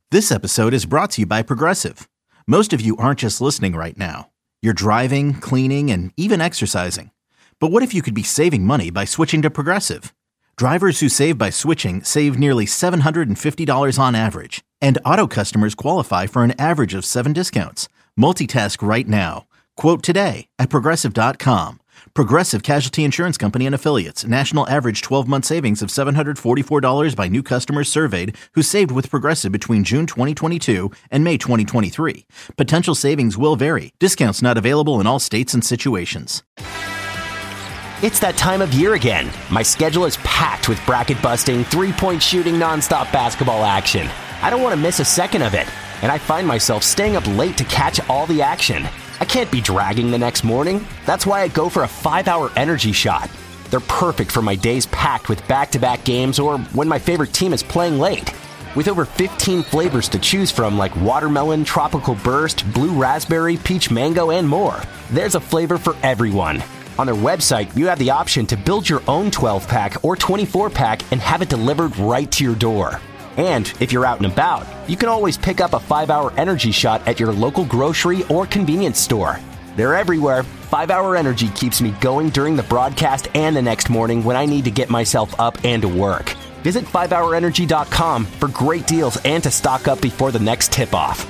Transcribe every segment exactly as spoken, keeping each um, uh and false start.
This episode is brought to you by Progressive. Most of you aren't just listening right now. You're driving, cleaning, and even exercising. But what if you could be saving money by switching to Progressive? Drivers who save by switching save nearly seven hundred fifty dollars on average. And auto customers qualify for an average of seven discounts. Multitask right now. Quote today at Progressive dot com. Progressive Casualty Insurance Company and Affiliates. National average twelve-month savings of seven hundred forty-four dollars by new customers surveyed who saved with Progressive between June twenty twenty-two and May twenty twenty-three. Potential savings will vary. Discounts not available in all states and situations. It's that time of year again. My schedule is packed with bracket-busting, three-point shooting, nonstop basketball action. I don't want to miss a second of it, and I find myself staying up late to catch all the action. I can't be dragging the next morning. That's why I go for a five-hour energy shot. They're perfect for my days packed with back-to-back games or when my favorite team is playing late. With over fifteen flavors to choose from like watermelon, tropical burst, blue raspberry, peach mango, and more, there's a flavor for everyone. On their website, you have the option to build your own twelve-pack or twenty-four-pack and have it delivered right to your door. And if you're out and about, you can always pick up a five-hour energy shot at your local grocery or convenience store. They're everywhere. five-hour Energy keeps me going during the broadcast and the next morning when I need to get myself up and to work. Visit five hour energy dot com for great deals and to stock up before the next tip-off.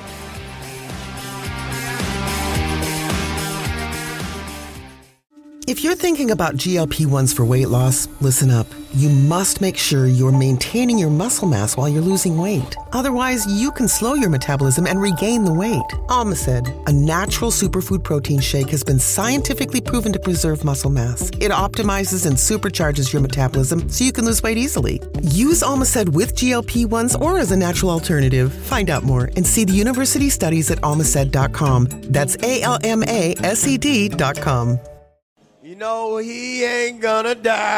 If you're thinking about G L P ones for weight loss, listen up. You must make sure you're maintaining your muscle mass while you're losing weight. Otherwise, you can slow your metabolism and regain the weight. Almacid, a natural superfood protein shake, has been scientifically proven to preserve muscle mass. It optimizes and supercharges your metabolism so you can lose weight easily. Use Almacid with G L P ones or as a natural alternative. Find out more and see the university studies at almacid dot com. That's A L M A S E D dot com. You know he ain't gonna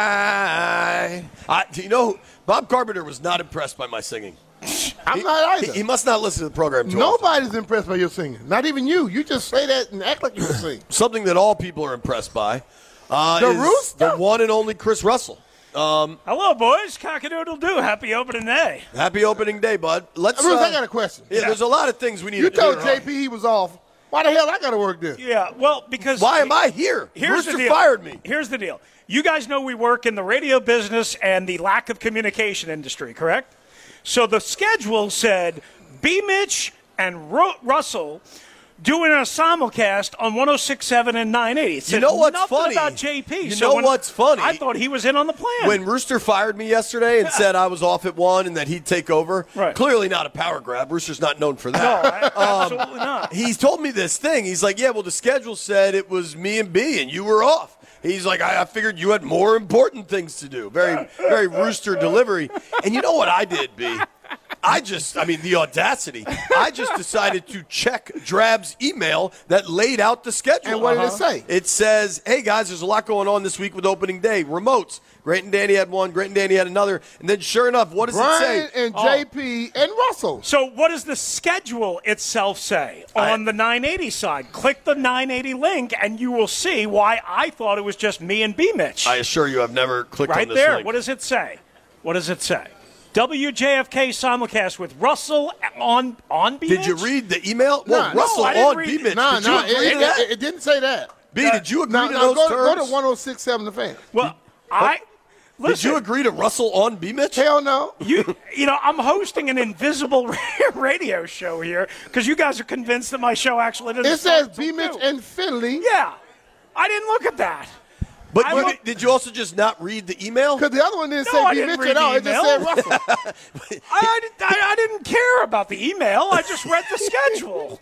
die. I, you know, Bob Carpenter was not impressed by my singing. I'm he, not either. He, he must not listen to the program too Nobody's often. impressed by your singing. Not even you. You just say that and act like you can sing. Something that all people are impressed by. Uh, The is Rooster? the one and only Chris Russell. Um, Hello, boys. Cock-a-doodle-doo. Happy opening day. happy opening day, bud. Let's. Bruce, uh, I got a question. Yeah, there's a lot of things we need You to told clear J P he was off. Why the hell I got to work this? Yeah, well, because... Why am I here? Here's Rooster the deal. fired me. Here's the deal. You guys know we work in the radio business and the lack of communication industry, correct? So the schedule said B. Mitch and Ru- Russell doing a simulcast on one oh six point seven and nine eighty. It said You know what's nothing funny? about J P. You So know when- what's funny? I thought he was in on the plan. When Rooster fired me yesterday and said I was off at one and that he'd take over, Right. clearly not a power grab. Rooster's not known for no, that. I- absolutely not. He's told me this thing. He's like, yeah, well, the schedule said it was me and B, and you were off. He's like, I, I figured you had more important things to do. Very, very Rooster delivery. And you know what I did, B? I just, I mean, the audacity. I just decided to check Drab's email that laid out the schedule. And what did it say? It says, hey, guys, there's a lot going on this week with opening day. Remotes. Great and Danny had one. Great and Danny had another. And then sure enough, what does Brian it say? and J P and Russell. So what does the schedule itself say on I- the nine eighty side? Click the nine eighty link, and you will see why I thought it was just me and B. Mitch. I assure you I've never clicked right on this there. link. What does it say? What does it say? W J F K simulcast with Russell on on B. Did Mitch? you read the email? Well, Nah, Russell no, I didn't on read B. it. Mitch. No, did no, you agree it, to it, that? it, it didn't say that. B, did you agree No, to no, those go, to- terms? go to one oh six point seven The Fan. Well, I listen. Did you agree to Russell on B. Mitch? Hell no. You, you know, I'm hosting an invisible radio show here because you guys are convinced that my show actually doesn't. It says start B. till Mitch two. and Finley. Yeah, I didn't look at that. But I you, look- did you also just not read the email? Because the other one didn't No, I say B. didn't Mitch read at all. the It just said email. Russell. I, I, did- I, I didn't care about the email. I just read the schedule.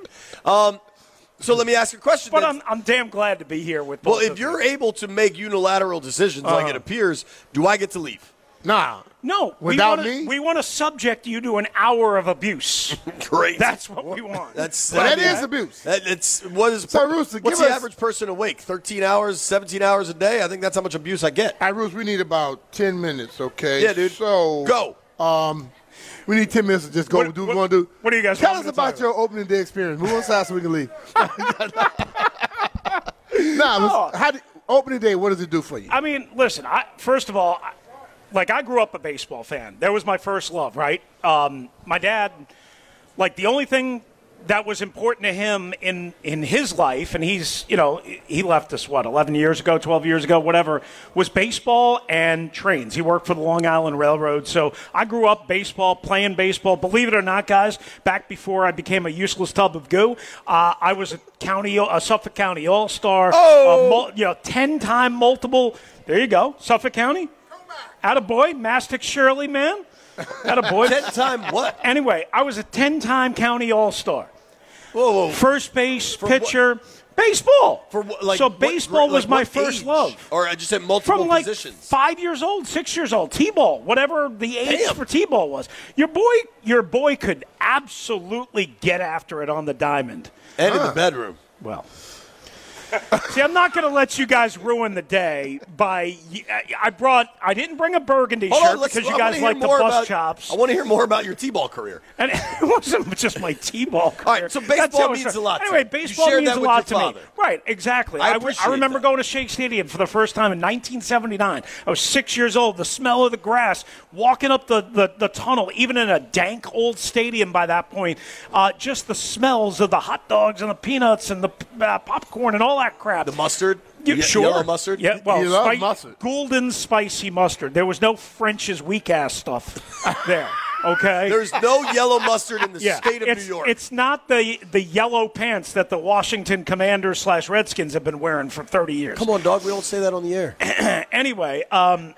So let me ask you a question. But then. I'm, I'm damn glad to be here with both well, if of you're you. able to make unilateral decisions like it appears, do I get to leave? Nah. No, Without we wanna, me? we want to subject you to an hour of abuse. Great. That's what we want. That's Well, that I mean, is abuse. That, it's what is So, Rooster, what's give the us- average person awake? Thirteen hours, seventeen hours a day. I think that's how much abuse I get. All right, Bruce, we need about ten minutes, okay? Yeah, dude. So Go. Um, we need ten minutes to just go What- do what what- we want to do. what do you guys Tell want us me to about tell you? your opening day experience. Move aside so we can leave. nah, No. how do, opening day, what does it do for you? I mean, listen, I, first of all, I, like I grew up a baseball fan. That was my first love, right? Um, my dad like the only thing that was important to him in, in his life, and he's, you know, he left us, what, eleven years ago, twelve years ago, whatever, was baseball and trains. He worked for the Long Island Railroad. So I grew up baseball, playing baseball. Believe it or not, guys, back before I became a useless tub of goo, uh, I was a county, a Suffolk County All-Star, Oh! a mul- you know, ten-time multiple, there you go, Suffolk County. Attaboy, Mastic Shirley, man. Attaboy. Ten-time what? Anyway, I was a ten-time county All-Star. Whoa, whoa. First base, For pitcher, baseball. For what, like, so what- baseball like was my what first age? love. Or I just said multiple From like positions. five years old, six years old, T-ball, whatever the age Damn. for T-ball was. Your boy, your boy could absolutely get after it on the diamond. And in the bedroom. Well, see, I'm not going to let you guys ruin the day by. I brought. I didn't bring a burgundy Hold shirt on, let's, because I you guys wanna hear like the more bus about, chops. I want to hear more about your T-ball career. And it wasn't just my T-ball career. All right, so baseball That's how it means started. a lot to Anyway, you. baseball You shared means that a with lot your to me. father. Right, exactly. I I, w- I appreciate remember that. going to Shea Stadium for the first time in nineteen seventy-nine. I was six years old. The smell of the grass, walking up the, the, the tunnel, even in a dank old stadium by that point, uh, just the smells of the hot dogs and the peanuts and the uh, popcorn and all that crap. The mustard? You, Ye- sure. Yellow mustard? Yeah, well, You love spi- mustard. golden spicy mustard. There was no French's weak ass stuff there. Okay. There's no yellow mustard in the yeah, state of it's, New York. It's not the the yellow pants that the Washington Commanders slash Redskins have been wearing for thirty years. Come on, dog. We don't say that on the air. Anyway, um,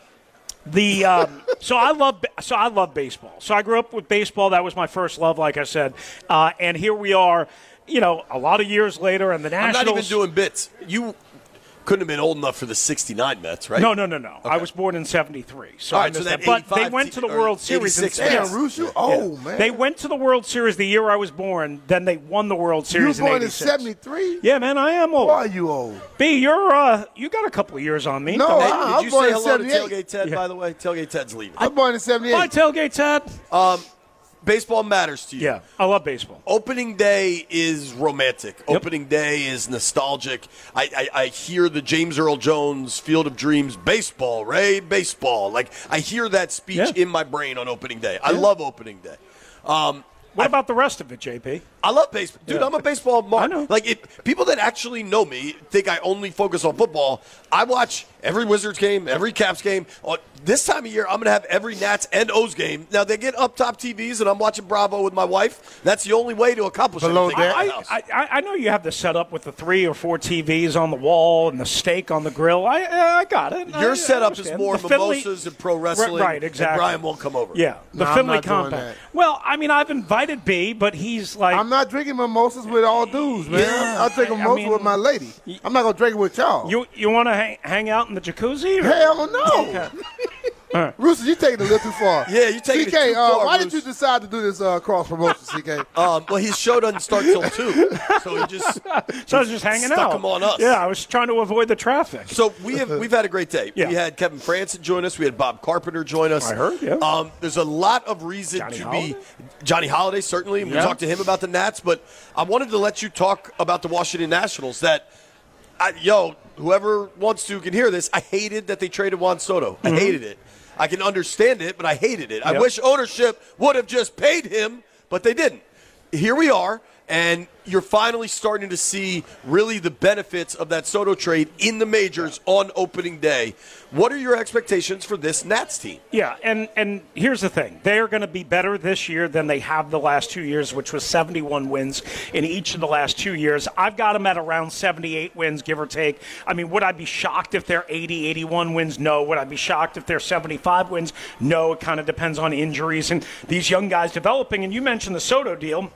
the um, so I love so I love baseball. So I grew up with baseball. That was my first love, like I said. Uh, and here we are, you know, a lot of years later, and the I'm Nationals. not even doing bits. You couldn't have been old enough for the sixty-nine Mets, right? No, no, no, no. I was born in seventy-three. So All I right, so missed that that. But they eighty-five went to the te- or World Series eighty-six instead. Damn, Mets. Roos, you old, man. They went to the World Series the year I was born. Then they won the World You were Series in born in eighty-six. seventy-three? Yeah, man, I am old. Why are you old? B, you're uh, you got a couple of years on me. No, Don't- Hey, I- did I'm you born say in hello to seventy-eight. Tailgate Ted, Yeah. by the way? Tailgate Ted's leaving. I'm born in seventy-eight. Bye, tailgate Ted. Um, baseball matters to you. Yeah, I love baseball. Opening day is romantic. Opening day is nostalgic. I, I, I hear the James Earl Jones Field of Dreams baseball, Ray, baseball. Like, I hear that speech Yeah. in my brain on opening day. I love opening day. Um, What about the rest of it, J P? I love baseball. Dude, Yeah. I'm a baseball mark. I know. Like, it, people that actually know me think I only focus on football. I watch every Wizards game, every Caps game. Uh, This time of year, I'm going to have every Nats and O's game. Now, they get up top T Vs, and I'm watching Bravo with my wife. That's the only way to accomplish Below anything. in deck. my I, house. I, I I know you have the setup with the three or four T Vs on the wall and the steak on the grill. I I got it. I- Your I setup is understand. more The Finley- mimosas and pro wrestling. Right, exactly. And Brian won't come over. Yeah, the No, I'm Finley not doing compound. that. Well, I mean, I've invited B, but he's like, I'm not drinking mimosas with all dudes, man. Yeah, I'll drink a I- I mimosa mean- with my lady. I'm not going to drink it with y'all. you you want to hang, hang out in the jacuzzi? Or? Hell no. Rooster, you taking it a little too far. Yeah, you taking it C K, too uh, far, why did Roos. you decide to do this uh, cross promotion, C K? Um, well, his show doesn't start till two, so he just So I was just hanging stuck out. him on us. Yeah, I was trying to avoid the traffic. So we have we've had a great day. Yeah. We had Kevin Francis join us. We had Bob Carpenter join us. I heard, yeah. Um, there's a lot of reason Johnny to Holiday? be Johnny Holiday certainly. We Yeah. talked to him about the Nats, but I wanted to let you talk about the Washington Nationals. That I, yo, whoever wants to can hear this. I hated that they traded Juan Soto. I hated it. I can understand it, but I hated it. I Yep. wish ownership would have just paid him, but they didn't. Here we are, and you're finally starting to see really the benefits of that Soto trade in the majors on opening day. What are your expectations for this Nats team? Yeah, and, and here's the thing. They are going to be better this year than they have the last two years, which was seventy-one wins in each of the last two years. I've got them at around seventy-eight wins, give or take. I mean, would I be shocked if they're eighty, eighty-one wins? No. Would I be shocked if they're seventy-five wins? No. It kind of depends on injuries and these young guys developing. And you mentioned the Soto deal.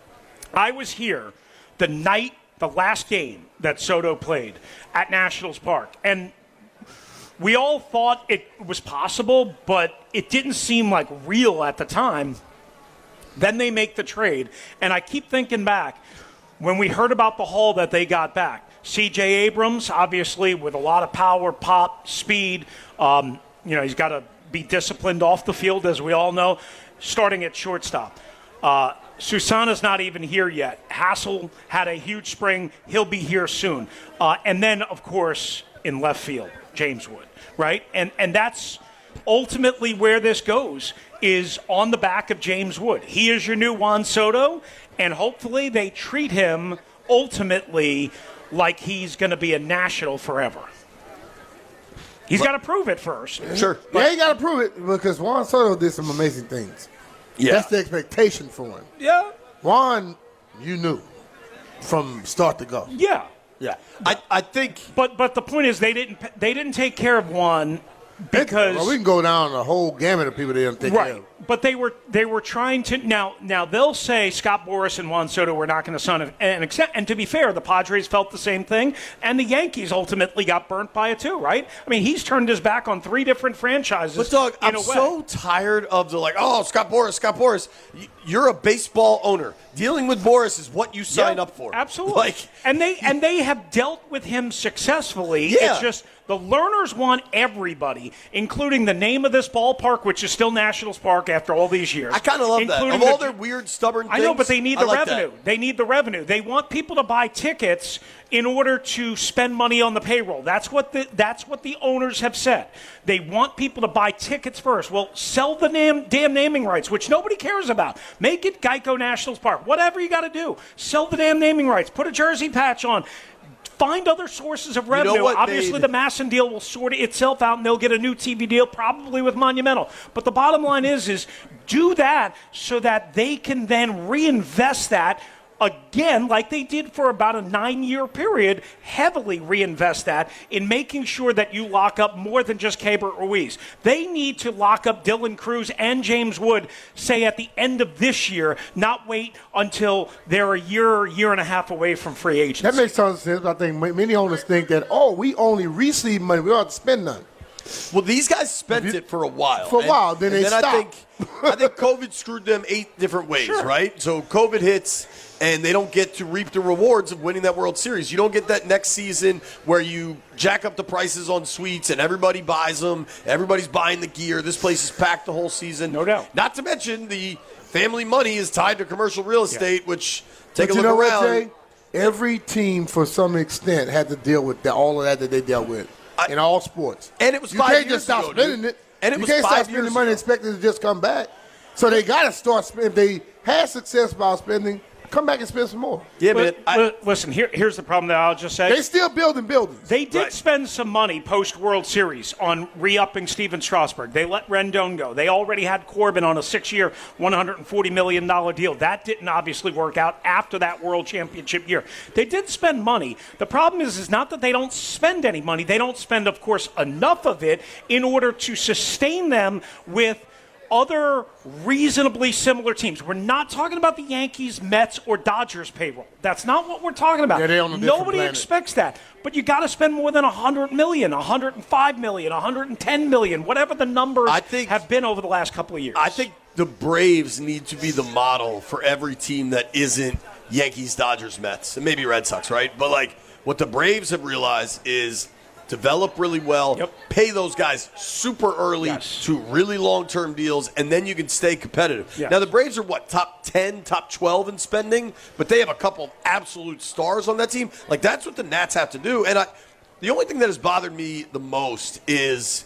I was here the night, the last game that Soto played at Nationals Park. And we all thought it was possible, but it didn't seem like real at the time. Then they make the trade. And I keep thinking back, when we heard about the haul that they got back, C J Abrams, obviously, with a lot of power, pop, speed. Um, you know, he's got to be disciplined off the field, as we all know, starting at shortstop. Uh, Susana's not even here yet. Hassel had a huge spring. He'll be here soon. Uh, and then, of course, in left field, James Wood, right? And and that's ultimately where this goes is on the back of James Wood. He is your new Juan Soto, and hopefully they treat him ultimately like he's going to be a national forever. He's got to prove it first. Sure. Yeah, he got to prove it because Juan Soto did some amazing things. Yeah. That's the expectation for him. Yeah. Juan, you knew from start to go. Yeah. Yeah. I, I think. But but the point is they didn't they didn't take care of Juan because well, we can go down the whole gamut of people they didn't take right. care of. But they were they were trying to now now they'll say Scott Boras and Juan Soto were not going to sign an extent. And to be fair, the Padres felt the same thing, and the Yankees ultimately got burnt by it too, right? I mean, he's turned his back on three different franchises. But Doug, in I'm a way. so tired of the like, oh, Scott Boras, Scott Boras. You're a baseball owner. Dealing with Boras is what you signed Yeah, up for. Absolutely. Like, and they and they have dealt with him successfully. Yeah. It's just the learners want everybody, including the name of this ballpark, which is still Nationals Park after all these years. I kind of love that. including Of all the- their weird, stubborn things. I know, but they need I the like revenue. that. They need the revenue. They want people to buy tickets in order to spend money on the payroll. That's what the that's what the owners have said. They want people to buy tickets first. Well, sell the damn, damn naming rights, which nobody cares about. Make it Geico Nationals Park. Whatever you got to do. Sell the damn naming rights. Put a jersey patch on. Find other sources of revenue. what Obviously, made- the Masson deal will sort itself out, and they'll get a new T V deal, probably with Monumental. But the bottom line is, is do that so that they can then reinvest that again, like they did for about a nine-year period, heavily reinvest that in making sure that you lock up more than just Keibert Ruiz. They need to lock up Dylan Cruz and James Wood, say, at the end of this year, not wait until they're a year, year and a half away from free agency. That makes tons of sense. I think many owners think that, oh, we only receive money. We don't have to spend none. Well, these guys spent it for a while. For a And- while, then and they then I stopped. think, I think COVID screwed them eight different ways, right? So COVID hits, and they don't get to reap the rewards of winning that World Series. You don't get that next season where you jack up the prices on suites and everybody buys them. Everybody's buying the gear. This place is packed the whole season. No doubt. Not to mention the family money is tied to commercial real estate, which take But a you look know around. what, Jay? Every team, for some extent, had to deal with the, all of that that they dealt with I- in all sports. And it was you five can't years just stop ago, spending dude. it. And it you was can't five stop spending years money ago. expecting it to just come back. So they got to start spending. If they had success by spending, come back and spend some more. Yeah, man. Li- I- li- listen, here, here's the problem that I'll just say. They still building buildings. They did Right. spend some money post-World Series on re-upping Steven Strasburg. They let Rendon go. They already had Corbin on a six-year, one hundred forty million dollars deal. That didn't obviously work out after that World Championship year. They did spend money. The problem is, is not that they don't spend any money. They don't spend, of course, enough of it in order to sustain them with other reasonably similar teams. We're not talking about the Yankees, Mets, or Dodgers payroll. That's not what we're talking about. Yeah, they're on a different Nobody planet. expects that. But you got to spend more than one hundred million dollars, one hundred five million dollars, one hundred ten million dollars, whatever the numbers I think- have been over the last couple of years. I think the Braves need to be the model for every team that isn't Yankees, Dodgers, Mets, and maybe Red Sox, right? But like what the Braves have realized is develop really well, Yep. pay those guys super early Yes. to really long-term deals, and then you can stay competitive. Yes. Now the Braves are what, top ten, top twelve in spending, but they have a couple of absolute stars on that team. Like that's what the Nats have to do. And I, the only thing that has bothered me the most is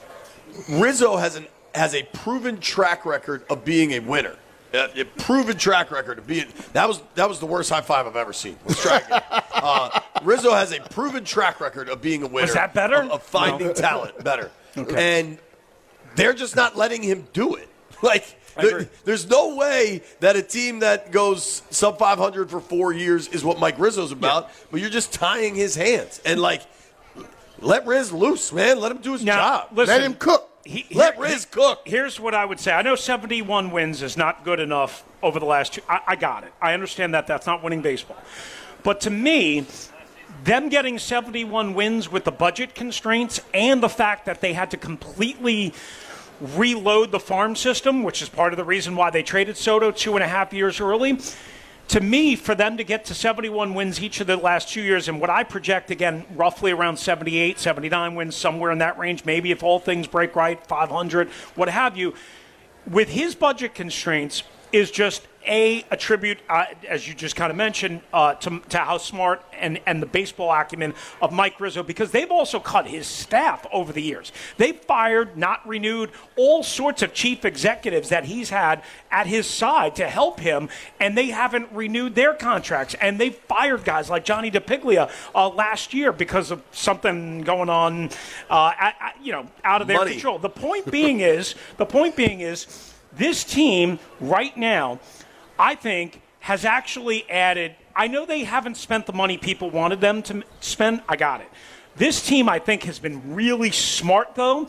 Rizzo has an has a proven track record of being a winner. Uh, a proven track record of being that was that was the worst high five I've ever seen. Let's try again. uh, Rizzo has a proven track record of being a winner. Was that better? Of, of finding No. talent better. Okay. And they're just not letting him do it. Like I there- agree. there's no way that a team that goes sub five hundred for four years is what Mike Rizzo's about. But you're just tying his hands and like let Riz loose, man. Let him do his now, job. listen, Let him cook. he- Let here- Riz cook. Here's what I would say. I know seventy-one wins is not good enough over the last two. I, I got it. I understand that. That's not winning baseball. But to me, them getting seventy-one wins with the budget constraints and the fact that they had to completely reload the farm system, which is part of the reason why they traded Soto two and a half years early. To me, for them to get to seventy-one wins each of the last two years, and what I project, again, roughly around seventy-eight, seventy-nine wins, somewhere in that range, maybe if all things break right, five hundred, what have you, with his budget constraints, is just a a tribute, uh, as you just kind of mentioned, uh, to, to how smart and, and the baseball acumen of Mike Rizzo, because they've also cut his staff over the years. They've fired, not renewed, all sorts of chief executives that he's had at his side to help him, and they haven't renewed their contracts. And they've fired guys like Johnny DePiglia uh, last year because of something going on, uh, at, at, you know, out of their Money. control. The point being is, the point being is, this team right now, I think, has actually added. I know they haven't spent the money people wanted them to spend. I got it. This team, I think, has been really smart, though,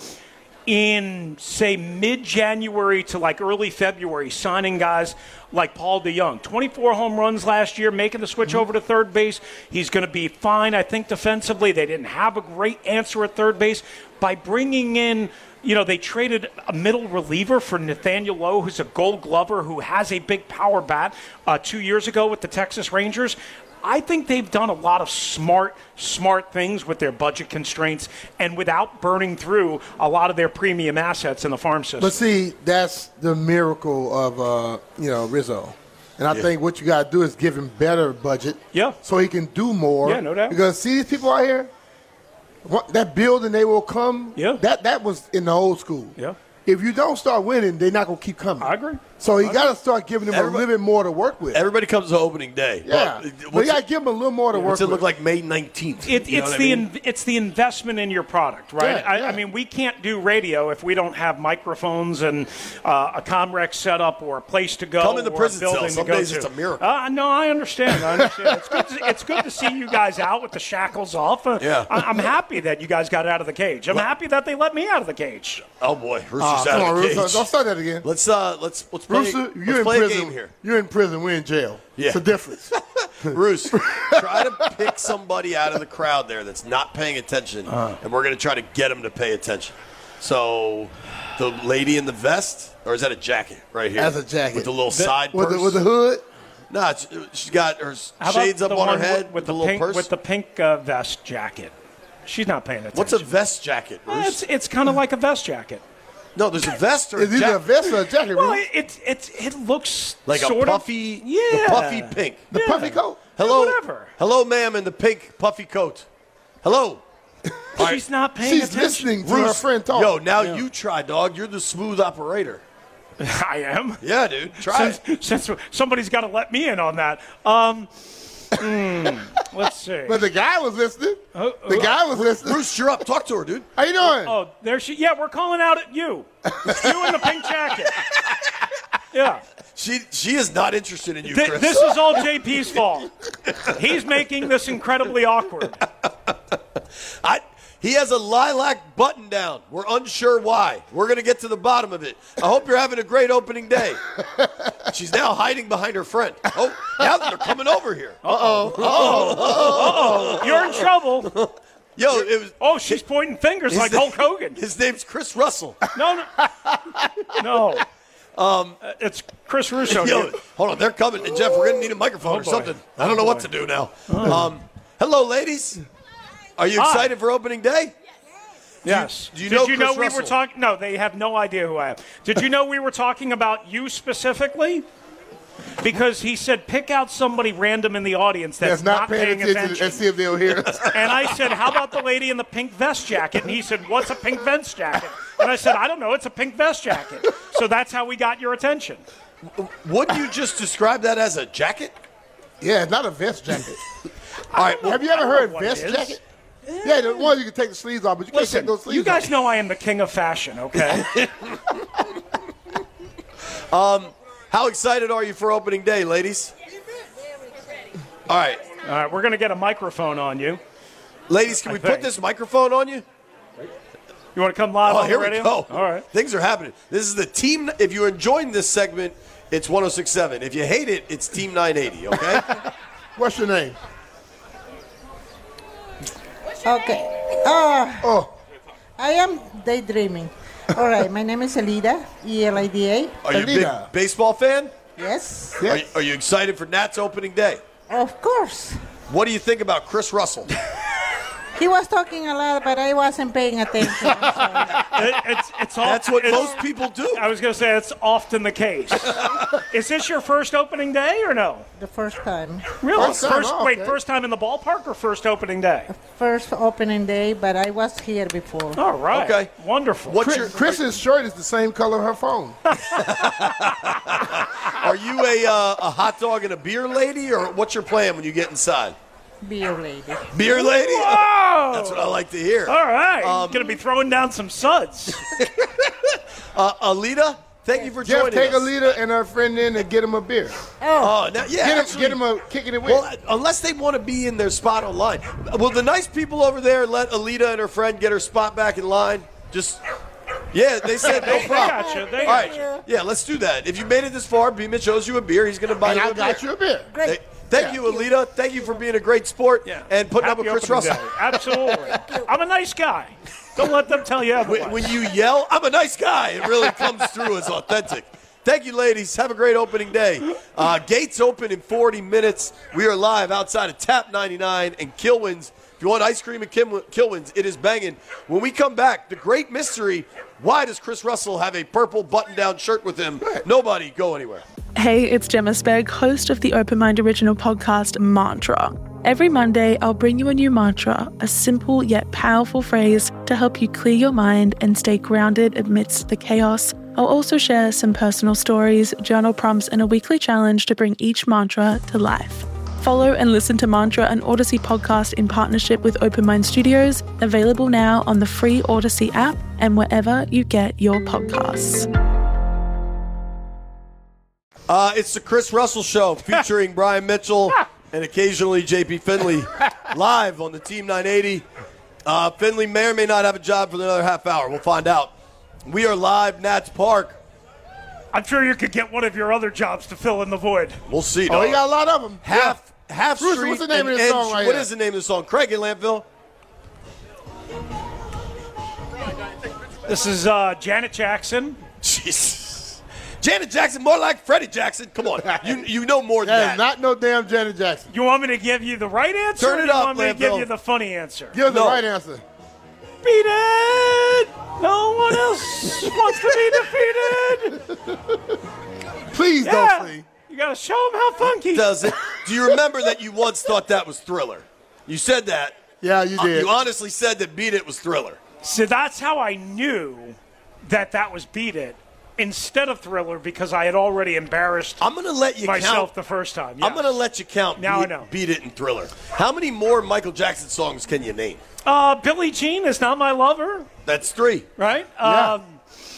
in, say, mid-January to, like, early February, signing guys like Paul DeJong. twenty-four home runs last year, making the switch over to third base. He's going to be fine, I think, defensively. They didn't have a great answer at third base. By bringing in, you know, they traded a middle reliever for Nathaniel Lowe, who's a Gold Glover, who has a big power bat uh, two years ago with the Texas Rangers. I think they've done a lot of smart, smart things with their budget constraints and without burning through a lot of their premium assets in the farm system. But see, that's the miracle of uh, you know Rizzo. And I Yeah. think what you got to do is give him better budget Yeah. so he can do more. Yeah, no doubt. Because see these people out here, what, that building they will come, Yeah. that, that was in the old school. Yeah. If you don't start winning, they're not going to keep coming. I agree. So you got to start giving them Everybody- a little bit more to work with. Everybody comes to opening day. yeah. Well, But what's you got it, to give them a little more to work what's it with. look like May nineteenth? It, You know it's what I the mean? in, it's the investment in your product, right? Yeah, I, yeah. I mean, we can't do radio if we don't have microphones and uh, a Comrex setup or a place to go. Come in the or prison a cell. building Some to go days to. it's a miracle. Uh, no, I understand. I understand. it's good. To, it's good to see you guys out with the shackles off. Uh, Yeah. I, I'm happy that you guys got out of the cage. I'm happy that they let me out of the cage. Oh boy, Rooster's Ah, out come of on, the Rooster. cage. Don't start that again. Let's uh, let's let's play. Rooster, let's you're in play prison. a game here. You're in prison. We're in jail. Yeah. It's a difference. Roos, try to pick somebody out of the crowd there that's not paying attention, Uh. and we're going to try to get them to pay attention. So, the lady in the vest, or is that a jacket right here? That's a jacket. with the little side with, purse. the, with the hood. No, it's, she's got her How shades about up the on her one head with, with the the little pink purse. with the pink uh, vest jacket? She's not paying attention. What's a vest jacket, Uh, Roos? it's it's kind of like a vest jacket. no, there's a vest or a Is either a jacket. vest or a jacket, Well, Rooster? it it it looks Like sort a of- puffy, yeah, the puffy pink. The yeah. puffy coat. Hello, whatever. hello, ma'am, in the pink puffy coat. Hello. She's not paying She's attention. listening to her Roos, friend talk. yo, now you try, dog. You're the smooth operator. I am. Yeah, dude. Try it. Since, since somebody's got to let me in on that. Um, mm, let's see. But the guy was listening. Oh, the oh. guy was listening. Bruce, you're up. Talk to her, dude. How you doing? Oh, there she. Yeah, we're calling out at you. You in the pink jacket. Yeah. She she is not interested in you, Th- Chris. this is all J P's fault. He's making this incredibly awkward. I, he has a lilac button down. We're unsure why. We're going to get to the bottom of it. I hope you're having a great opening day. She's now hiding behind her friend. Oh, now they're coming over here. Uh-oh. Oh, you're in trouble. Yo, it was. Oh, she's pointing fingers like his Hulk name- Hogan. His name's Chris Russell. No, no, no. Um, it's Chris Russo. Yo, dude. hold on, they're coming. And Jeff, we're going to need a microphone Oh, or boy. something. I don't know what to do now. Um, hello, ladies. Are you Hi. excited for opening day? Yes. do you Did know you Chris know we Russell? were talking? No, they have no idea who I am. Did you know we were talking about you specifically? Because he said, pick out somebody random in the audience that's, That's not paying attention, attention. and see if they'll hear us. And I said, how about the lady in the pink vest jacket? And he said, what's a pink vest jacket? And I said, I don't know, it's a pink vest jacket. So that's how we got your attention. Wouldn't you just describe that as a jacket? Yeah, it's not a vest jacket. All right, well, Have you ever I know heard what vest it is. jacket? Yeah, the one you can take the sleeves off, but you can't Listen, take those sleeves you guys off. know I am the king of fashion, okay? how excited are you for opening day, ladies? All right. All right, we're going to get a microphone on you. Ladies, can I we think. put this microphone on you? You want to come live Oh, on here the radio? we go. All right. Things are happening. This is the team. If you're enjoying this segment, it's one oh six point seven. If you hate it, it's Team nine eighty, okay? What's your name? Okay. Uh, Oh, I am daydreaming. All right. My name is Elida, E L I D A. Are you a big Alida. baseball fan? Yes. Are, you, are you excited for Nats opening day? Of course. What do you think about Chris Russell? He was talking a lot, but I wasn't paying attention. It, it's, it's all, That's what it's, most people do. I was going to say it's often the case. Is this your first opening day or no? The first time. Really? First time, oh, Wait, okay. first time in the ballpark or first opening day? First opening day, but I was here before. All right. Okay. Wonderful. What's Chris, your, Chris's shirt is the same color of her phone. are you a, uh, a hot dog and a beer lady, or what's your plan when you get inside? Beer lady. Beer lady? Whoa! That's what I like to hear. All right. Um, Going to be throwing down some suds. Uh, Alita, thank you for Jeff, joining take us. Alita and her friend in and get him a beer. Oh, now, yeah, Get him, actually, get him a kicking it with. well, unless they want to be in their spot on line. Will the nice people over there let Alita and her friend get her spot back in line? Just, yeah, they said no They problem. got you. They All got right, you. yeah, let's do that. If you made it this far, B. Mitch owes you a beer. He's going to buy and you I a beer. got you a beer. Hey, thank you, Alita. Thank you for being a great sport Yeah. and putting Happy up with Chris opening Russell. day. Absolutely. I'm a nice guy. Don't let them tell you otherwise. When, when you yell, I'm a nice guy, it really comes through as authentic. Thank you, ladies. Have a great opening day. Uh, gates open in forty minutes. We are live outside of Tap ninety-nine and Kilwins. If you want ice cream at Kim- Kilwins, it is banging. When we come back, the great mystery, why does Chris Russell have a purple button-down shirt with him? Nobody go anywhere. Hey, it's Gemma Spegg, host of the Open Mind original podcast, Mantra. Every Monday, I'll bring you a new mantra, a simple yet powerful phrase to help you clear your mind and stay grounded amidst the chaos. I'll also share some personal stories, journal prompts, and a weekly challenge to bring each mantra to life. Follow and listen to Mantra, an Odyssey podcast in partnership with Open Mind Studios, available now on the free Odyssey app and wherever you get your podcasts. Uh, it's the Chris Russell Show featuring Brian Mitchell and occasionally J P Finley live on the Team nine eighty. Uh, Finley may or may not have a job for another half hour. We'll find out. We are live, Nats Park. I'm sure you could get one of your other jobs to fill in the void. We'll see. Oh, dog. he got a lot of them. half half Bruce, Street. what's the name and of this song Edge- right What here? is the name of the song? Craig in Lampville. This is uh, Janet Jackson. Jesus. Janet Jackson, more like Freddie Jackson. Come on, you you know more than That is that. not no damn Janet Jackson. You want me to give you the right answer? Turn or it do you up, want me to give Landville. you the funny answer? Give us No. the right answer. Beat it! No one else wants to be defeated. Please Yeah. don't sing. You got to show them how funky. Does it? Do you remember that you once thought that was Thriller? You said that. Yeah, you Uh, did. you honestly said that Beat It was Thriller. So that's how I knew that that was Beat It instead of Thriller, because I had already embarrassed I'm going to let you myself count. the first time. I'm yes. going to let you count Now Beat, I know. Beat It and Thriller. How many more Michael Jackson songs can you name? Uh, Billie Jean is not my lover, That's three. right? Yeah. Um,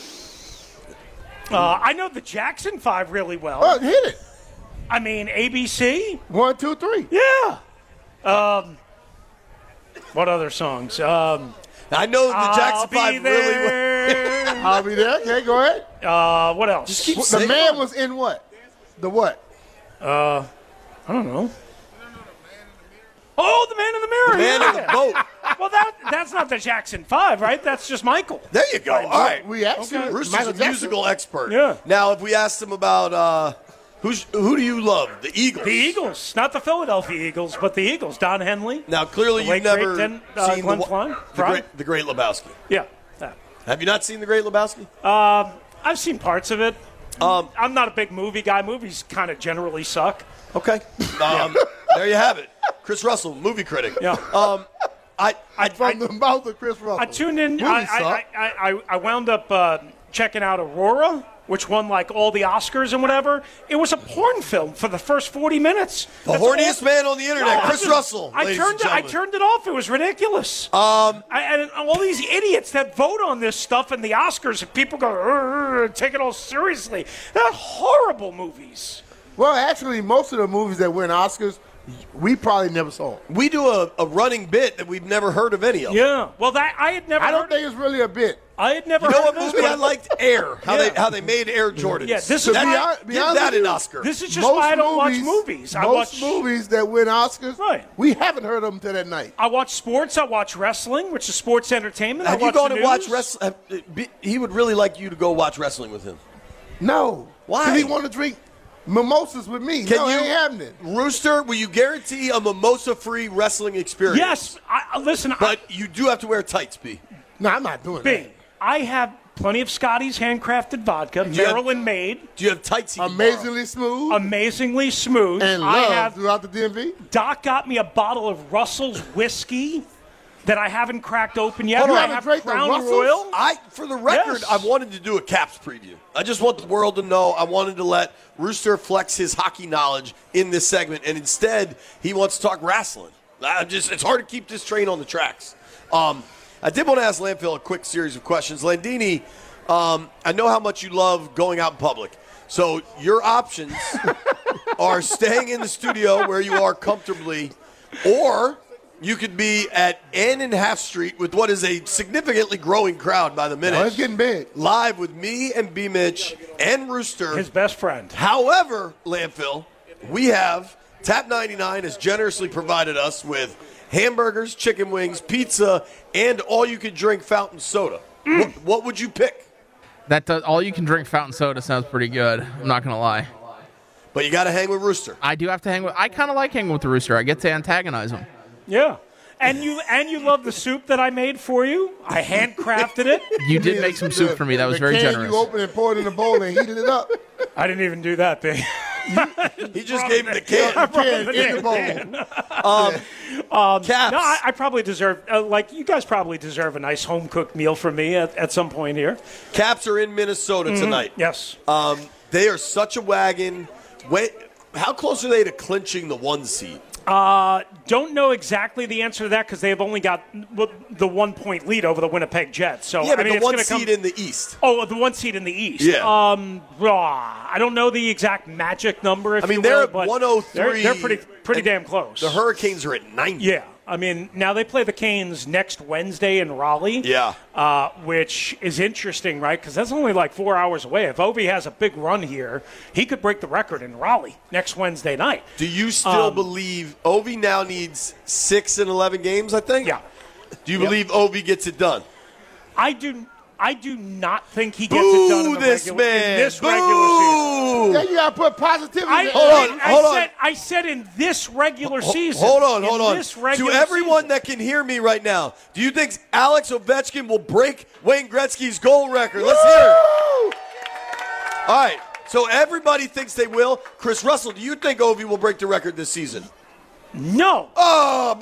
uh, I know the Jackson Five really well. Oh, hit it. I mean, A B C. One, two, three. Yeah. Um, what other songs? Um, I know the I'll Jackson be Five really well. there. I'll be there. Okay, go ahead. uh, what else? Just keep The saying man it. was in what? The what? I don't know. Oh, the Man in the Mirror. The Man in yeah. the Boat. Well, that that's not the Jackson Five, right? That's just Michael. There you go. All right. We actually Rooster's Michael a Jackson. musical expert. Yeah. Now, if we asked him about uh, who's, who do you love? The Eagles. The Eagles, not the Philadelphia Eagles, but the Eagles. Don Henley. Now, clearly, The you've late, never great Den- uh, seen Glenn the, Fry? the, Fry? great, the Great Lebowski. Yeah, that. Have you not seen The Great Lebowski? I've seen parts of it. Um, I'm not a big movie guy. Movies kind of generally suck. Okay. Um, there you have it. Chris Russell, movie critic. Yeah. Um, I, I, From the mouth of Chris Russell. I tuned in. Movie I, I, suck. I, I, I wound up uh, checking out Aurora, which won like all the Oscars and whatever. It was a porn film for the first forty minutes. the That's horniest all- man on the internet, No, I Chris just- Russell. I ladies turned and it. I gentlemen. turned it off. It was ridiculous. Um, I, and all these idiots that vote on this stuff in the Oscars, and people go "Urgh," and take it all seriously. They're horrible movies. Well, actually, most of the movies that win Oscars, we probably never saw. we do a, a running bit that we've never heard of any of. Yeah. Well, that I had never. I don't heard think it's really a bit. I had never. You know heard what of this, movie I but- liked? Air. How Yeah. they how they made Air Jordans. Yeah, this To is that, be why- hon- be give honest that with an you, Oscar. This is just why I don't watch movies. I most watch movies that win Oscars, Right. we haven't heard of them till that night. I watch sports. I watch wrestling, which is sports entertainment. Have I you watch gone the to watch news. wrestling? He would really like you to go watch wrestling with him. No. Why? Because he want to drink mimosas with me. Can no, you, it ain't happening. Rooster, will you guarantee a mimosa-free wrestling experience? Yes. I, listen, But I, you do have to wear tights, B. No, I'm not doing B, that. I have plenty of Scotty's handcrafted vodka, you have- Maryland made, Do you have tights? You can Amazingly smooth amazingly smooth. and I love have throughout the D M V. Doc got me a bottle of Russell's whiskey that I haven't cracked open yet. Hold on, I you haven't have drank the Crown Russell's? Royal. I, for the record, Yes. I wanted to do a Caps preview. I just want the world to know. I wanted to let Rooster flex his hockey knowledge in this segment, and instead, he wants to talk wrestling. I'm just, it's hard to keep this train on the tracks. Um, I did want to ask Landfill a quick series of questions. Landini, um, I know how much you love going out in public. So your options are staying in the studio where you are comfortably, or you could be at Ann and Half Street with what is a significantly growing crowd by the minute. Oh, it's getting big. Live with me and B. Mitch and Rooster. His best friend. However, Landfill, we have Tap ninety-nine has generously provided us with hamburgers, chicken wings, pizza, and all-you-can-drink fountain soda. Mm. What, what would you pick? That does, all you can drink fountain soda sounds pretty good. I'm not gonna lie. But you got to hang with Rooster. I do have to hang with. I kind of like hanging with the Rooster. I get to antagonize him. Yeah. And you and you love the soup that I made for you. I handcrafted it. You did make some soup for me. That was the very can generous. You opened and poured in the bowl and heated it up. I didn't even do that thing. He just gave him the can. Can in the bowl. Um, Um, Caps. no, I, I probably deserve, uh, like, you guys probably deserve a nice home-cooked meal from me at, at some point here. Caps are in Minnesota Mm-hmm. tonight. Yes. Um, they are such a wagon. When, how close are they to clinching the one seed? Uh, don't know exactly the answer to that because they've only got well, the one-point lead over the Winnipeg Jets. So, Yeah, but I mean, the it's one gonna seed come, in the East. Oh, the one seed in the East. Yeah. Um, rah, I don't know the exact magic number, if I mean, you they're will, at but one oh three. They're, they're pretty, pretty and damn close. The Hurricanes are at ninety. Yeah. I mean, now they play the Canes next Wednesday in Raleigh. Yeah. Uh, which is interesting, right? Because that's only like four hours away. If Ovi has a big run here, he could break the record in Raleigh next Wednesday night. Do you still Um, believe Ovi now needs six and eleven games, I think? Yeah. Do you believe Ovi gets it done? I do. I do not think he gets Boo it done in, the this regular, man. in this Boo. regular season. Yeah, you gotta put positivity. I, in Hold there. on, I, hold I on. said, I said in this regular Ho- season. Hold on, hold in on. This To regular everyone season. that can hear me right now, do you think Alex Ovechkin will break Wayne Gretzky's goal record? Let's hear it. All right. So everybody thinks they will. Chris Russell, do you think Ovi will break the record this season? No. Oh,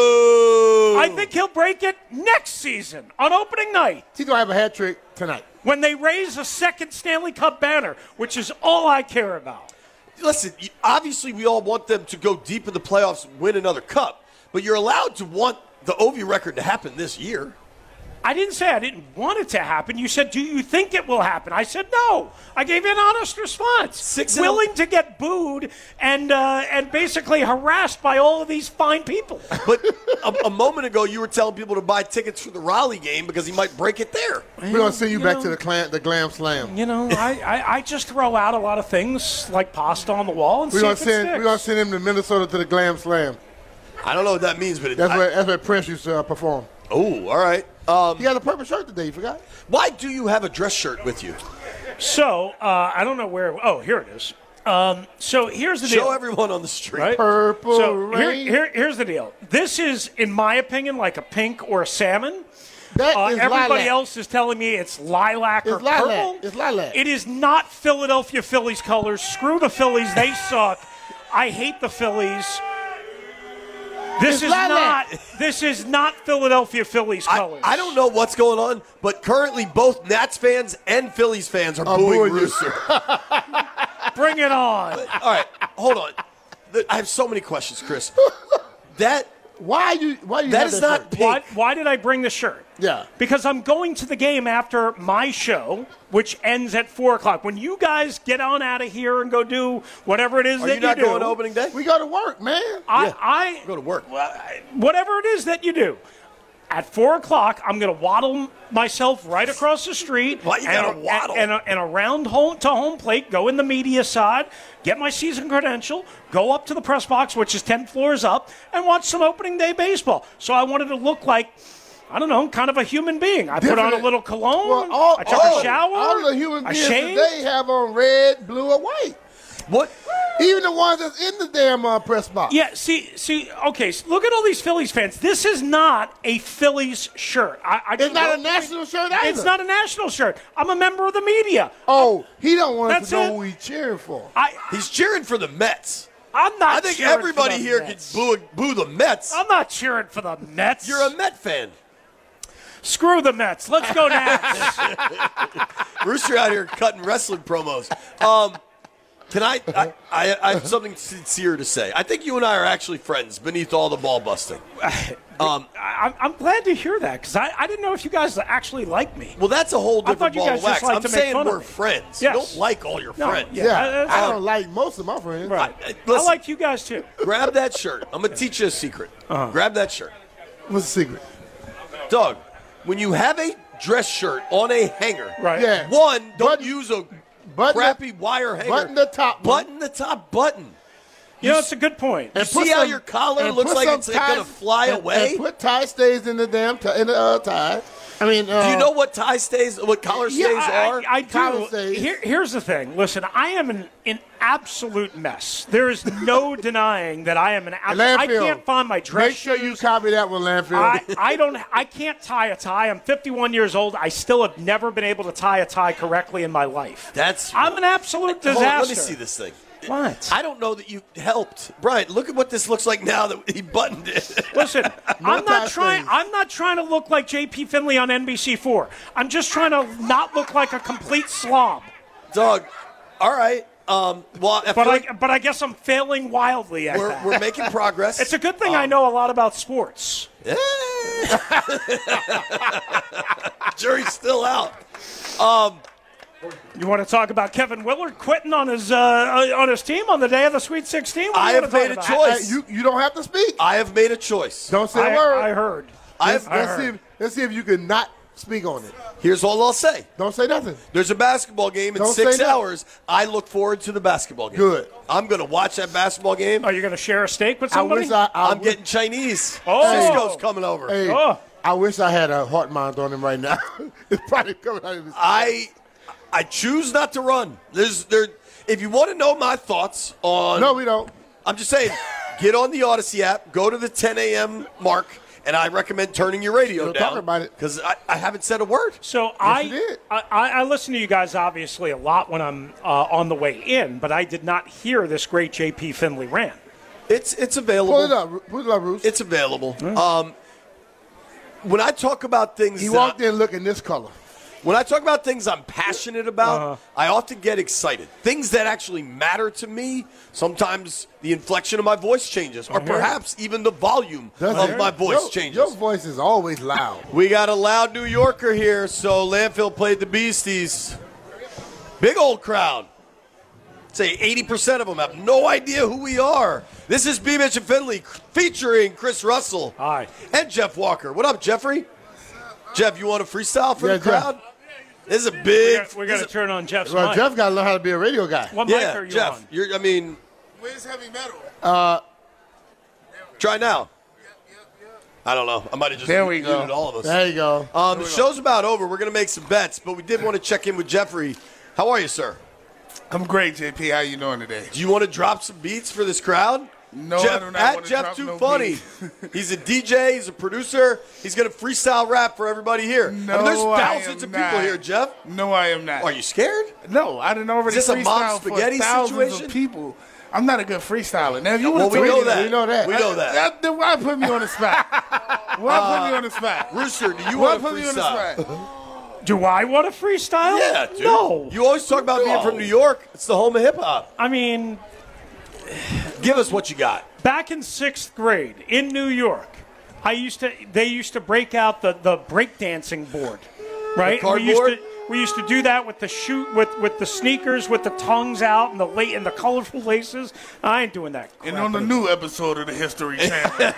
boo! I think he'll break it next season on opening night. He's gonna have a hat trick tonight. When they raise a second Stanley Cup banner, which is all I care about. Listen, you- obviously we all want them to go deep in the playoffs and win another cup, but you're allowed to want the Ovi record to happen this year. I didn't say I didn't want it to happen. You said, do you think it will happen? I said, no. I gave you an honest response. Six and Willing to get booed and uh, and basically harassed by all of these fine people. But a, a moment ago, you were telling people to buy tickets for the Raleigh game because he might break it there. We're gonna send you, You back know- to the clam, the glam slam. You know, I, I, I just throw out a lot of things like pasta on the wall and We're see gonna if it send sticks. we're gonna send him to Minnesota to the glam slam. I don't know what that means, but it, That's I- where that's where Prince used to uh, perform. Oh, all right. Um, He had a purple shirt today. You forgot? why do you have a dress shirt with you? So, uh, I don't know where. Oh, here it is. Um, so here's the deal. Show everyone on the street. Right? Purple So here, rain. here, here's the deal. This is, in my opinion, like a pink or a salmon. That Uh, is everybody lilac. else is telling me it's lilac or It's lilac. purple. It's lilac. It is not Philadelphia Phillies colors. Screw the Phillies. They suck. I hate the Phillies. This It's is lilac. not. This is not Philadelphia Phillies I, colors. I don't know what's going on, but currently both Nats fans and Phillies fans are Oh, booing booing you. Rooster. Bring it on. All right, hold on. The- I have so many questions, Chris. That Why you? Why you? That have is that not shirt? pink. Why, why did I bring the shirt? Yeah. Because I'm going to the game after my show, which ends at four o'clock. When you guys get on out of here and go do whatever it is are that you not do, going to opening day? We go to work, man. I, Yeah. I Go to work. whatever it is that you do. At four o'clock, I'm going to waddle myself right across the street. Why you and, gotta waddle? And, and, and around home to home plate, go in the media side, get my season credential, go up to the press box, which is ten floors up, and watch some opening day baseball. So I wanted to look like, I don't know, kind of a human being. I put on a Different- little cologne. Well, all, I took all, a shower. all the human I beings shaved. today have on red, blue, or white. What? Even the ones that's in the damn uh, press box. Yeah, see, see, okay, so look at all these Phillies fans. This is not a Phillies shirt. I, I It's not a national shirt either. It's not a national shirt. I'm a member of the media. Oh, he don't want us That's to know it. who he's cheering for. I, He's cheering for the Mets. I'm not I think cheering everybody for the here Mets. can boo, boo the Mets. I'm not cheering for the Mets. You're a Met fan. Screw the Mets. Let's go Nats. Rooster out here cutting wrestling promos. Um, can I, I, I? I have something sincere to say. I think you and I are actually friends beneath all the ball busting. Um, I, I'm glad to hear that because I, I didn't know if you guys actually like me. well, that's a whole I thought different you ball guys of wax. just like I'm to make saying fun of we're me. friends. Yes. You don't like all your No, friends. yeah. Yeah, I- I, I- don't like most of my friends. Right. I- I listen. like you guys too. Grab that shirt. I'm gonna teach you a secret. Uh-huh. Grab that shirt, What's the secret? Doug. When you have a dress shirt on a hanger, Right. Yeah. one, don't Button- use a button crappy the- wire hanger. button the top one. Button the top button. You know, it's a good point. And See put how some- your collar and looks put like some it's going to ties- fly and- away? And put tie stays in the damn tie, in the uh, tie. I mean, uh, Do you know what tie stays, what collar stays Yeah, I, are? I, I Collar do. stays. Here, here's the thing. Listen, I am an, an absolute mess. There is no denying that I am an absolute. I Landfill, can't find my dress. Make sure you shoes. copy that one, Landfill. I, I don't. I can't tie a tie. I'm fifty-one years old. I still have never been able to tie a tie correctly in my life. That's. I'm an absolute Hold disaster. on, let me see this thing. What? I don't know that you helped, Brian. Look at what this looks like now that he buttoned it. Listen, I'm not tie trying. stays. I'm not trying to look like J P Finley on N B C four. I'm just trying to not look like a complete slob. Doug, all right. Um, well, I But feel I, like but I guess I'm failing wildly at we're, that. we're making progress. It's a good thing I know a lot about sports. Eh. Jury's still out. Um, You want to talk about Kevin Willard quitting on his uh, on his team on the day of the Sweet sixteen? What do I you have wanna made a talk Hey, about? choice. you, you don't have to speak. I have made a choice. Don't say I, a word. I heard. I've, I let's, heard. see if, let's see if you can not speak on it. here's all I'll say. Don't say nothing. There's a basketball game in Don't six say that. hours. I look forward to the basketball game. Good. I'm going to watch that basketball game. Are you going to share a steak with I somebody? wish I. I I'm wish- getting Chinese. Oh. Cisco's coming over. Hey, Oh. I wish I had a heart mind on him right now. It's probably coming out of his. I I choose not to run. There's there. If you want to know my thoughts on, No, we don't. I'm just saying, get on the Odyssey app, go to the ten a.m. mark, and I recommend turning your radio Don't down. talk about it. because I, I haven't said a word. So I, you did. I I listen to you guys obviously a lot when I'm uh, on the way in, but I did not hear this great J P Finley rant. It's it's available. Pull it up. Pull it up, Bruce. It's available. Um, when I talk about things, he that walked I- in looking this color. When I talk about things I'm passionate about, Uh-huh. I often get excited. Things that actually matter to me, sometimes the inflection of my voice changes, or perhaps even the volume Does of it? my voice your, changes. Your voice is always loud. We got a loud New Yorker here, so Landfill played the Beasties. Big old crowd. Say eighty percent of them have no idea who we are. This is B. Mitch and Finley featuring Chris Russell. Hi. And Jeff Walker. What up, Jeffrey? Jeff, you want a freestyle for Yeah, the crowd? This is a big. We got to turn on Jeff's Well, mic. Jeff got to learn how to be a radio guy. What mic yeah, are you Jeff. on? You're, I mean, Where's heavy metal? Uh, try now. I don't know. I might have just There we muted go. all of us. There you go. Um, the show's about over. We're going to make some bets, but we did want to check in with Jeffrey. How are you, sir? I'm great, J P. How you doing today? Do you want to drop some beats for this crowd? No, Jeff, I do not at want to Jeff drop Too no Funny. beat. He's a D J. He's a producer. He's going to freestyle rap for everybody here. No, I mean, there's I thousands am of people not. here, Jeff. No, I am not. Are you scared? No, I didn't already Is this a mom freestyle for spaghetti thousands situation? of people. I'm not a good freestyler. Now, if you Well, want we to know that. We know that. We know that. That, then why put me on the spot? Why put me on the spot? Rooster, do you Why want to put me on the freestyle? spot? Do I want to freestyle? Yeah, dude. No. You always talk about being from New York. It's the home of hip hop. I mean, Give us what you got. back in sixth grade in New York, I used to. They used to break out the the breakdancing board, right? The we used cardboard? to we used to do that with the shoot with with the sneakers with the tongues out and the late and the colorful laces. I ain't doing that. And crap on the anymore. new episode of the History Channel,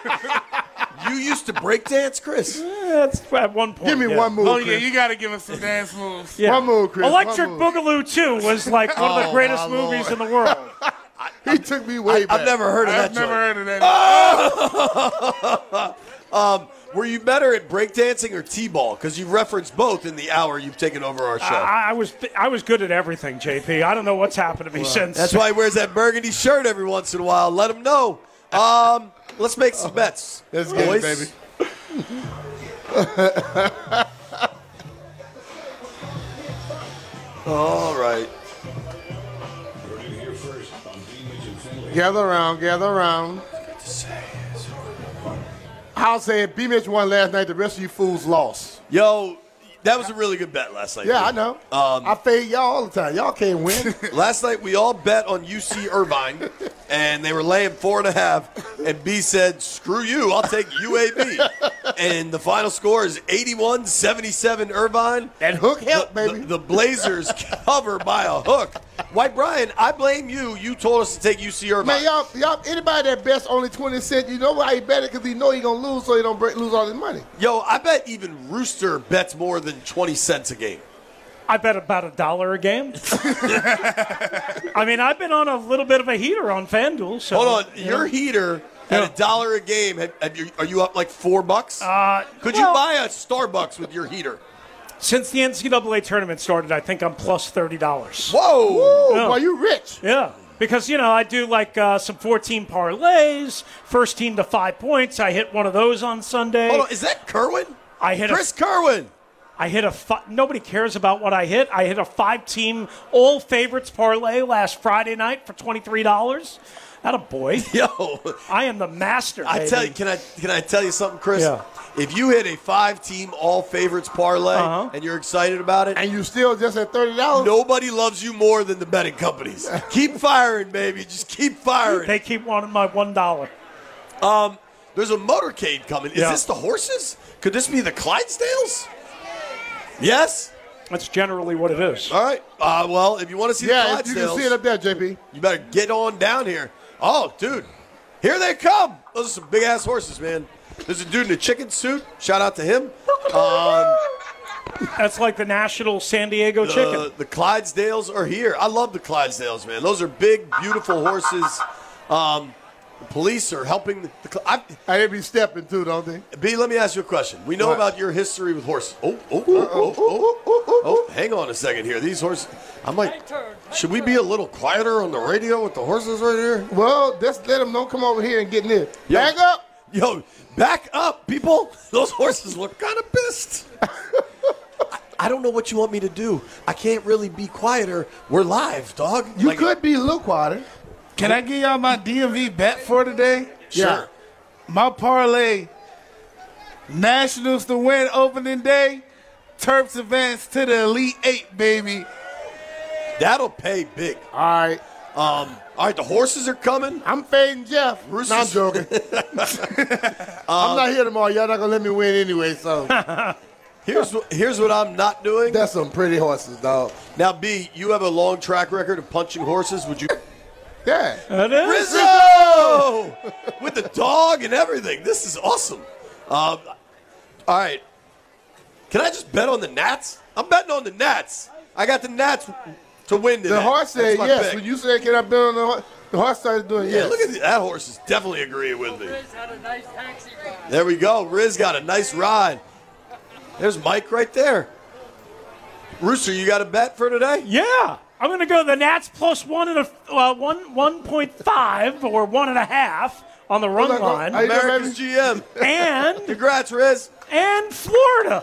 You used to break dance, Chris? That's at one point. Give me yeah. one move, oh yeah, Chris. you got to give us some dance moves. Yeah. One move, Chris. Electric One move. Boogaloo two was like one of the Oh, greatest my movies Lord. in the world. He took me way back. I've never heard of I've that never joint. heard of that. Um, were you better at breakdancing or t-ball? Because you've referenced both in the hour you've taken over our show. I, I was I was good at everything, J P. I don't know what's happened to me well, since. That's why he wears that burgundy shirt every once in a while. Let him know. Um, let's make some bets. Let's get it, baby. All right. Gather around, gather around. I'll say it. B-Mitch won last night. The rest of you fools lost. Yo, that was a really good bet last night. Yeah, dude. I know. Um, I fade y'all all the time. Y'all can't win. Last night we all bet on U C Irvine, and they were laying four and a half. And B said, "Screw you, I'll take U A B." And the final score is eighty-one seventy-seven Irvine. And hook help, the, baby. The, the Blazers cover by a hook. White Brian, I blame you. You told us to take U C Irvine. Man, y'all, y'all, anybody that bets only twenty cents, you know why he bet it? Because he know he going to lose, so he don't break, lose all his money. Yo, I bet even Rooster bets more than twenty cents a game. I bet about a dollar a game. I mean, I've been on a little bit of a heater on FanDuel. So, Hold on. Your know. heater at yeah. a dollar a game, have, have you, are you up like four bucks? Uh, Could well, you buy a Starbucks with your heater? Since the N C double A tournament started, I think I'm plus thirty dollars. Whoa. Whoa. Yeah. Well, you rich. Yeah. Because, you know, I do like uh, some four-team parlays, first team to five points. I hit one of those on Sunday. Hold on. Is that Kerwin? I hit Chris a, Kerwin. I hit a fi- – nobody cares about what I hit. I hit a five-team all-favorites parlay last Friday night for twenty-three dollars. Atta boy. Yo. I am the master, baby. I tell you, can I can I tell you something, Chris? Yeah. If you hit a five-team all-favorites parlay uh-huh. and you're excited about it. And you still just at thirty dollars? Nobody loves you more than the betting companies. Keep firing, baby. Just keep firing. They keep wanting my one dollar. Um, there's a motorcade coming. Is yeah. this the horses? Could this be the Clydesdales? Yes? That's generally what it is. All right. Uh, well, if you want to see yeah, the Clydesdales. you can see it up there, J P. You better get on down here. Oh, dude. Here they come. Those are some big-ass horses, man. There's a dude in a chicken suit. Shout out to him. Um, That's like the national San Diego the, chicken. The Clydesdales are here. I love the Clydesdales, man. Those are big, beautiful horses. Um, the police are helping. The, the I, I they be stepping too, don't they? B, let me ask you a question. We know what? about your history with horses. Oh, oh, oh, oh, oh, oh, oh, oh. Hang on a second here. These horses. I'm like, should we be a little quieter on the radio with the horses right here? Well, just let them know. Come over here and get near. Yo, back up. Yo, back up, people. Those horses look kind of pissed. I, I don't know what you want me to do. I can't really be quieter. We're live, dog. You like, could be a little quieter. Can I give y'all my D M V bet for today? Sure. Yeah. My parlay, Nationals to win opening day, Terps advance to the Elite Eight, baby. That'll pay big. All right. Um, all right, the horses are coming. I'm fading Jeff. Roosters. No, I'm joking. I'm not here tomorrow. Y'all not going to let me win anyway, so. Here's what, here's what I'm not doing. That's some pretty horses, dog. Now, B, you have a long track record of punching horses. Would you? Yeah. It is. Rizzo! With the dog and everything. This is awesome. Um, all right. Can I just bet on the Nats? I'm betting on the Nats. I got the Nats to win today. The horse said yes. Pick. When you said, can I bet on the horse? The horse started doing yeah, yes. look at the, that horse is definitely agreeing with me. Riz had a nice taxi ride. There we go. Riz got a nice ride. There's Mike right there. Rooster, you got a bet for today? Yeah. I'm going to go the Nats plus one and a uh, one one point five or one and a half on the run Hold on, line. hold on. America's G M. And Congrats, Riz. and Florida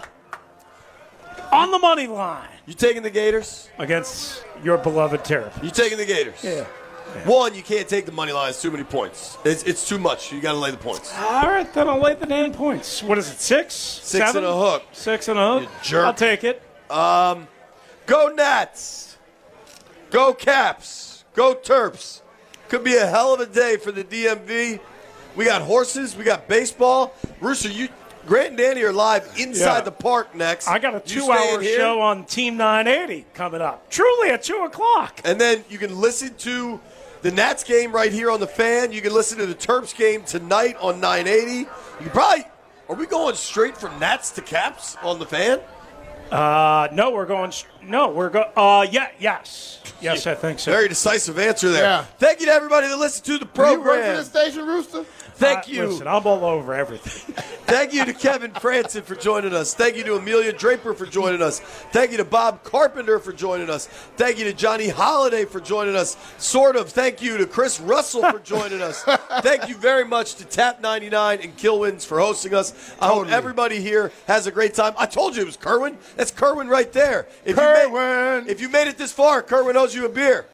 on the money line You taking the Gators? against your beloved Terrapins. You taking the Gators? Yeah. One, you can't take the money line. It's too many points. It's, it's too much. You got to lay the points. All right, then I'll lay the damn points. What is it? Six? Six Seven? and a hook. Six and a hook. You jerk. I'll take it. Um, go Nats. Go Caps. Go Terps. Could be a hell of a day for the D M V. We got horses. We got baseball. Rooster, you, Grant and Danny are live inside Yeah. the park next. I got a You two-hour staying here? show on Team nine eighty coming up. Truly at two o'clock. And then you can listen to the Nats game right here on the Fan. You can listen to the Terps game tonight on nine eighty. You can probably, are we going straight from Nats to Caps on the Fan? Uh, no, we're going. No, we're going. Uh, yeah, yes, yes, I think so. Very decisive answer there. Yeah. Thank you to everybody that listened to the Do you work for program. the station, Rooster? Thank Uh, you. Listen, I'm all over everything. Thank you to Kevin Franson for joining us. Thank you to Amelia Draper for joining us. Thank you to Bob Carpenter for joining us. Thank you to Johnny Holiday for joining us. Sort of. Thank you to Chris Russell for joining us. Thank you very much to Tap ninety-nine and Killwins for hosting us. I hope everybody here has a great time. I told you it was Kerwin. That's Kerwin right there. If Kerwin. You made, if you made it this far, Kerwin owes you a beer.